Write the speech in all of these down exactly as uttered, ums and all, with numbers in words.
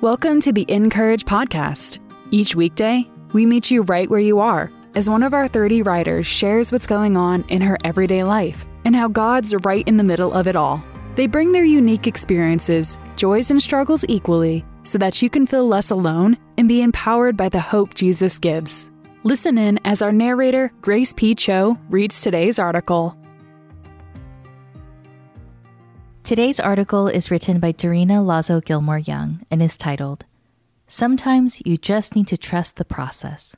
Welcome to the Encourage podcast. Each weekday, we meet you right where you are as one of our thirty writers shares what's going on in her everyday life and how God's right in the middle of it all. They bring their unique experiences, joys and struggles equally, so that you can feel less alone and be empowered by the hope Jesus gives. Listen in as our narrator, Grace P. Cho, reads today's article. Today's article is written by Darina Lazo Gilmore Young and is titled, Sometimes You Just Need to Trust the Process.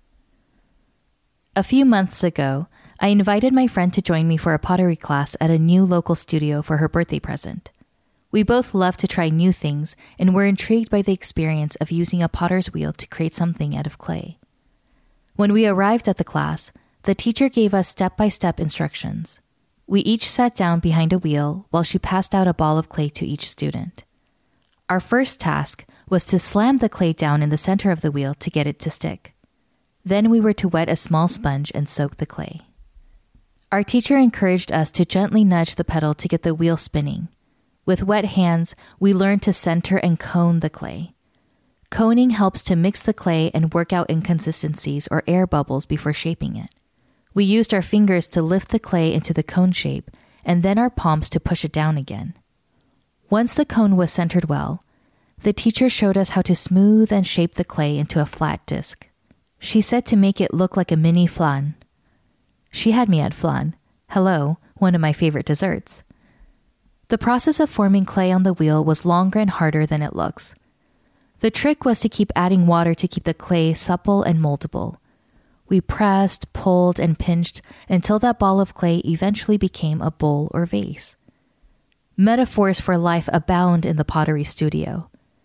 A few months ago, I invited my friend to join me for a pottery class at a new local studio for her birthday present. We both love to try new things and were intrigued by the experience of using a potter's wheel to create something out of clay. When we arrived at the class, the teacher gave us step-by-step instructions. We each sat down behind a wheel while she passed out a ball of clay to each student. Our first task was to slam the clay down in the center of the wheel to get it to stick. Then we were to wet a small sponge and soak the clay. Our teacher encouraged us to gently nudge the pedal to get the wheel spinning. With wet hands, we learned to center and cone the clay. Coning helps to mix the clay and work out inconsistencies or air bubbles before shaping it. We used our fingers to lift the clay into the cone shape and then our palms to push it down again. Once the cone was centered well, the teacher showed us how to smooth and shape the clay into a flat disc. She said to make it look like a mini flan. She had me at flan. Hello, one of my favorite desserts. The process of forming clay on the wheel was longer and harder than it looks. The trick was to keep adding water to keep the clay supple and moldable. We pressed, pulled, and pinched until that ball of clay eventually became a bowl or vase. Metaphors for life abound in the pottery studio.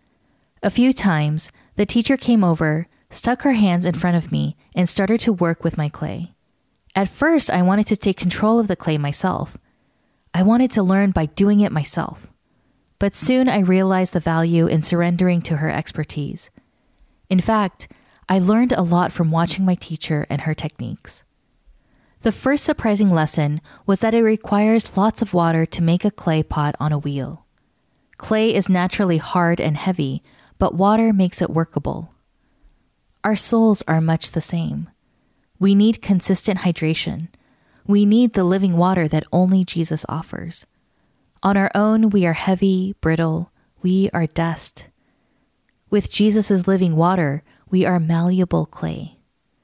A few times, the teacher came over, stuck her hands in front of me, and started to work with my clay. At first, I wanted to take control of the clay myself. I wanted to learn by doing it myself. But soon I realized the value in surrendering to her expertise. In fact, I learned a lot from watching my teacher and her techniques. The first surprising lesson was that it requires lots of water to make a clay pot on a wheel. Clay is naturally hard and heavy, but water makes it workable. Our souls are much the same. We need consistent hydration. We need the living water that only Jesus offers. On our own, we are heavy, brittle. We are dust. With Jesus' living water, we are malleable clay.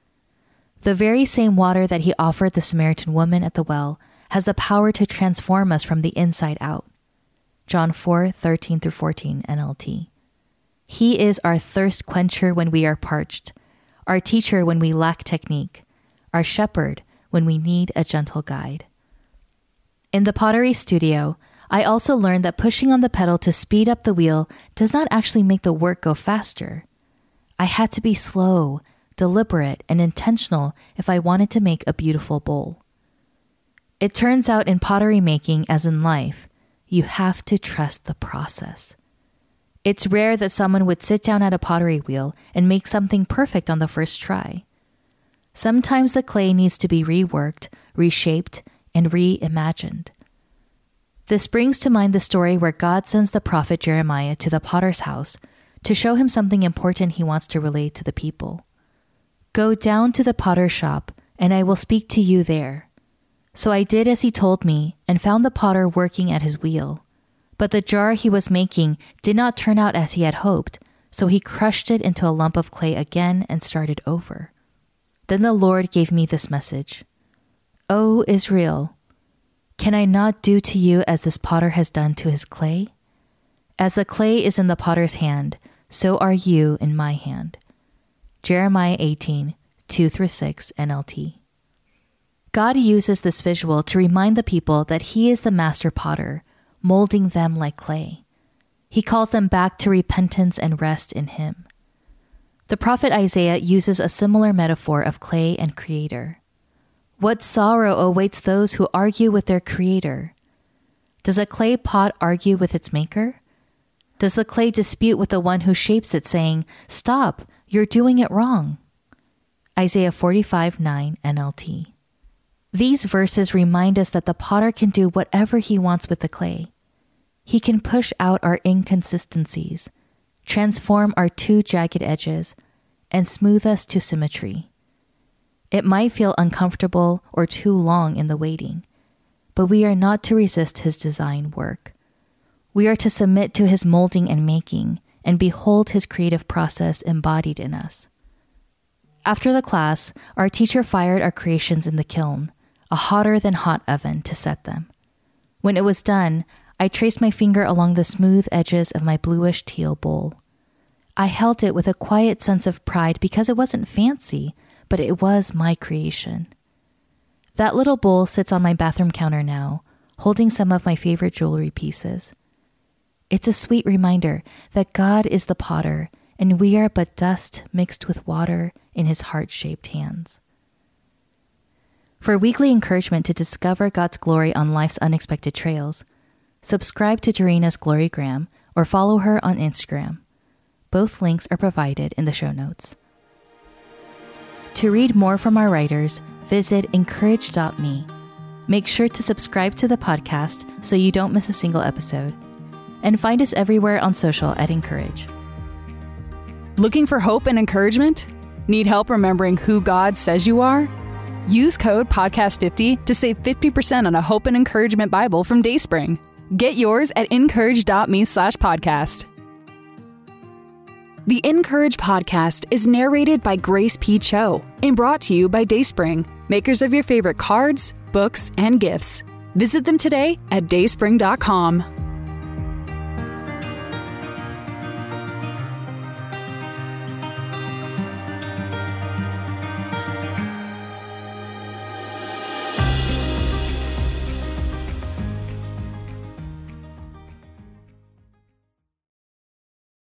The very same water that he offered the Samaritan woman at the well has the power to transform us from the inside out. John four, thirteen through fourteen, N L T. He is our thirst quencher when we are parched, our teacher when we lack technique, our shepherd when we need a gentle guide. In the pottery studio, I also learned that pushing on the pedal to speed up the wheel does not actually make the work go faster. I had to be slow, deliberate, and intentional if I wanted to make a beautiful bowl. It turns out in pottery making, as in life, you have to trust the process. It's rare that someone would sit down at a pottery wheel and make something perfect on the first try. Sometimes the clay needs to be reworked, reshaped, and reimagined. This brings to mind the story where God sends the prophet Jeremiah to the potter's house to show him something important he wants to relay to the people. Go down to the potter's shop, and I will speak to you there. So I did as he told me, and found the potter working at his wheel. But the jar he was making did not turn out as he had hoped, so he crushed it into a lump of clay again and started over. Then the Lord gave me this message. O Israel, can I not do to you as this potter has done to his clay? As the clay is in the potter's hand, so are you in my hand. Jeremiah eighteen, two through six, N L T. God uses this visual to remind the people that he is the master potter, molding them like clay. He calls them back to repentance and rest in him. The prophet Isaiah uses a similar metaphor of clay and creator. What sorrow awaits those who argue with their creator? Does a clay pot argue with its maker? Does the clay dispute with the one who shapes it, saying, "Stop, you're doing it wrong"? Isaiah forty-five, nine, N L T. These verses remind us that the potter can do whatever he wants with the clay. He can push out our inconsistencies, transform our two jagged edges, and smooth us to symmetry. It might feel uncomfortable or too long in the waiting, but we are not to resist his design work. We are to submit to his molding and making and behold his creative process embodied in us. After the class, our teacher fired our creations in the kiln, a hotter than hot oven, to set them. When it was done, I traced my finger along the smooth edges of my bluish teal bowl. I held it with a quiet sense of pride because it wasn't fancy, but it was my creation. That little bowl sits on my bathroom counter now, holding some of my favorite jewelry pieces. It's a sweet reminder that God is the potter, and we are but dust mixed with water in his heart-shaped hands. For weekly encouragement to discover God's glory on life's unexpected trails, subscribe to Doreena's Glorygram or follow her on Instagram. Both links are provided in the show notes. To read more from our writers, visit encourage dot me. Make sure to subscribe to the podcast so you don't miss a single episode. And find us everywhere on social at Encourage. Looking for hope and encouragement? Need help remembering who God says you are? Use code podcast fifty to save fifty percent on a Hope and Encouragement Bible from Dayspring. Get yours at encourage dot me slash podcast. The Encourage podcast is narrated by Grace P. Cho and brought to you by Dayspring, makers of your favorite cards, books, and gifts. Visit them today at dayspring dot com.